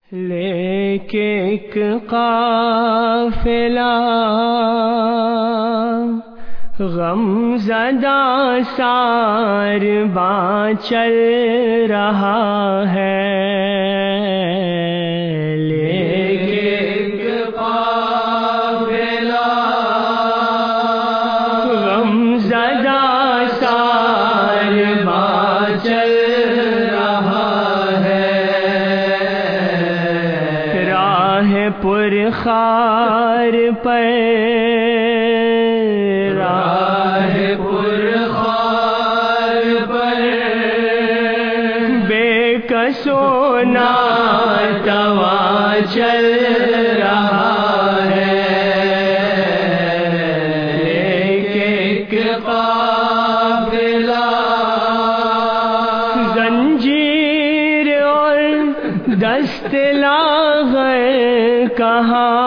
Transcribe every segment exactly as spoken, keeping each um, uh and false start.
لے کے ایک قافلہ غم زدہ سارباں چل رہا ہے، لے کے ایک قافلہ غم زدہ سارباں چل پر خار پر راہ پر خار پر بے کسو ناتوا چل رہا ہے، ایک ایک قافلہ زنجیر اور دست لاغر کہاں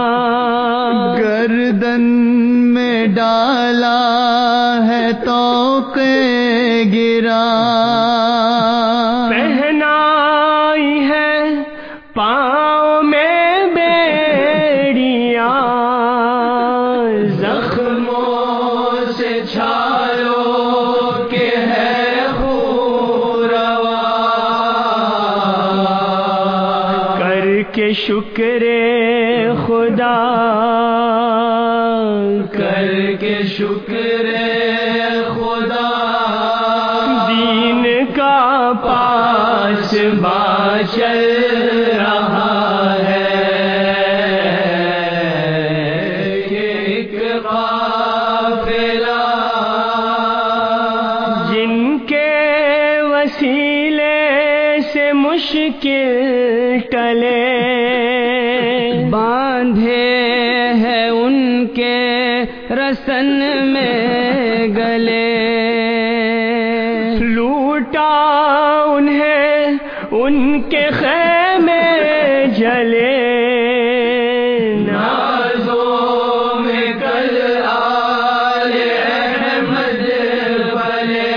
گردن میں ڈالا ہے توق گرا، پہنائی ہے پاؤں میں بیڑیاں، زخموں سے چھالو کے ہے خون روا، کر کے شکر خدا کر کے شکر خدا دین کا پاس با چل رہا ہے، ایک قافلہ جن کے وسیلے سے مشکل ٹلے، باندھے ہیں ان کے رسن میں گلے، لوٹا انہیں ان کے خیمے جلے، نازوں میں کل آل احمد بلے،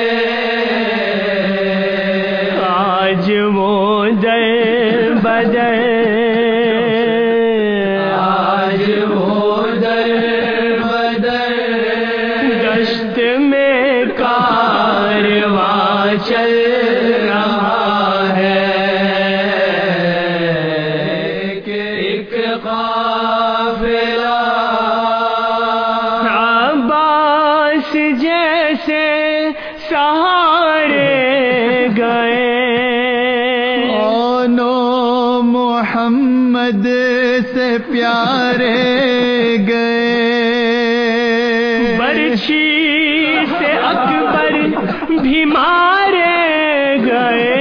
آج وہ در بدر چل رہا ہے، کہ ایک قافلہ عباس جیسے سہارے گئے، اونو محمد سے پیارے گئے، برچھی سے اکبر بھی مارے گئے،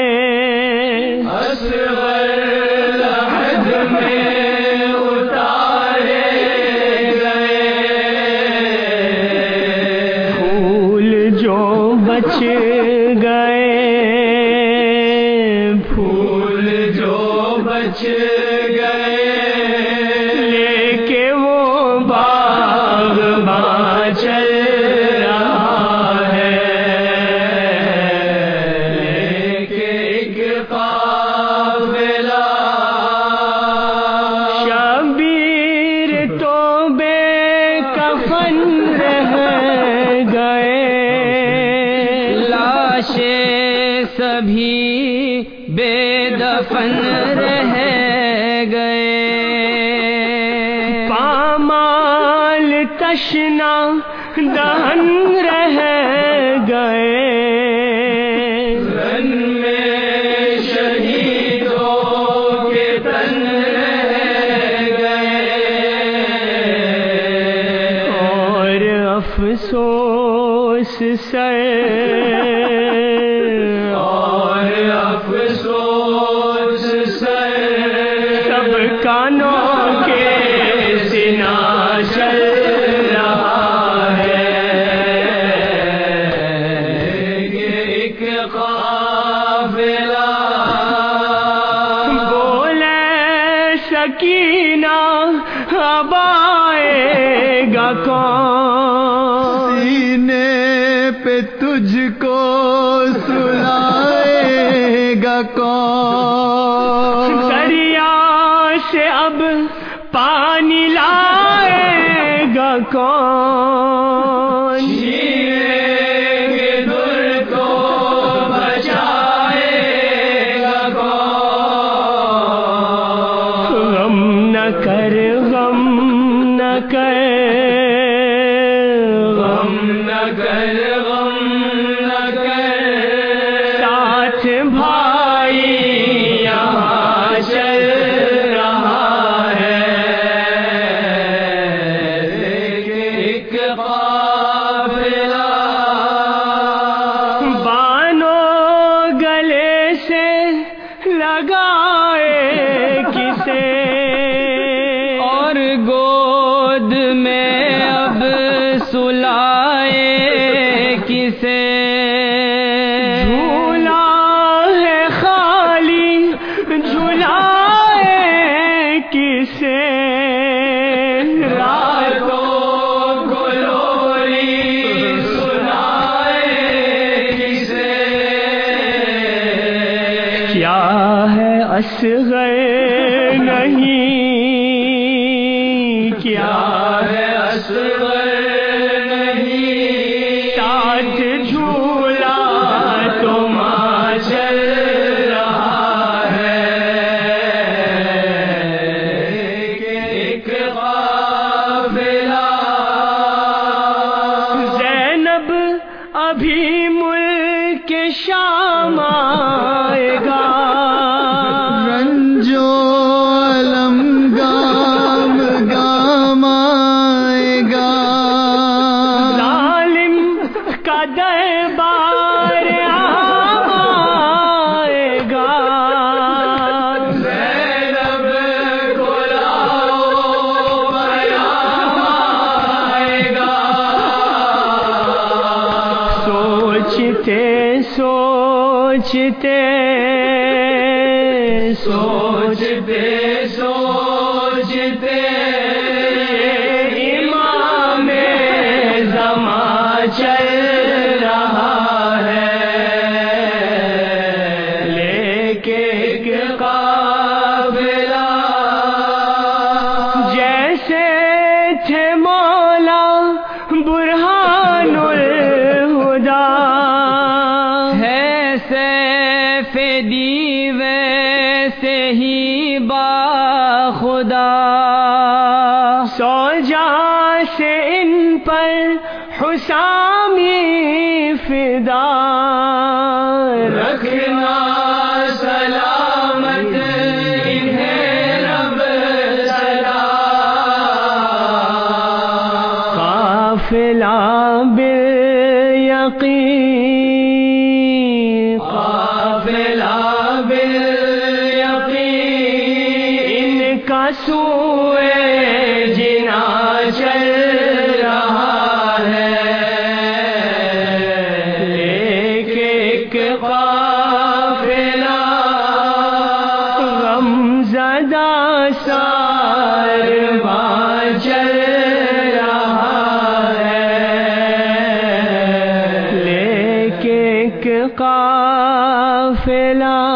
اصغر لحد میں اتارے گئے، پھول جو بچ گئے پھول جو بچ گئے لے کے وہ باغباں چل سبھی بے دفن رہ گئے، پامال تشنا دہن رہ گئے، رن میں شہیدوں کے تن رہ گئے، اور افسوس سر کانوں کے سنا چل رہا ہے، ایک قافلہ بولے سکینہ اب آئے گا کون، سینے پہ تجھ کو سلائے گا کون؟ اب پانی لائے گا کون؟ چھینے کے در کو بچائے گا کون؟ غم نہ کر غم نہ کر غم نہ کر غم نہ کر ساتھ بھائی یہاں چل رہا ہے ایک قافلہ بانو گلے سے لگائے کسے اور گود میں اب سلائے کسے جھولا ہے خالی جھولائے کسے راتوں کو لوری سنائے کسے کیا ہے اصغر نہیں کیا ہے اصغر نہیں ساتھ جھولا تو ماں چل رہا ہے ایک قافلہ زینب ابھی ملک شام آئے گا رنجو علم گام گام آئے گا ظالم کا دربار عام آئے گا زینب کو لاؤ پیام آئے گا سوچتے سوچتے سوچتے سوچتے امام زمان چل رہا ہے لے کے ایک قافلہ جیسے تھے مولا برہان الہدا ہے سیف دیوے سے ہی با خدا سو جا سے ان پر حسامی فدا رکھنا سلامت انہیں رب سدا قافلہ بالیقین قافلہ بالیقین ان کا سوئے جنا چل رہا ہے ایک ایک قافلہ غم زدہ سارواں چل رہا ہے لے کے ایک قافلہ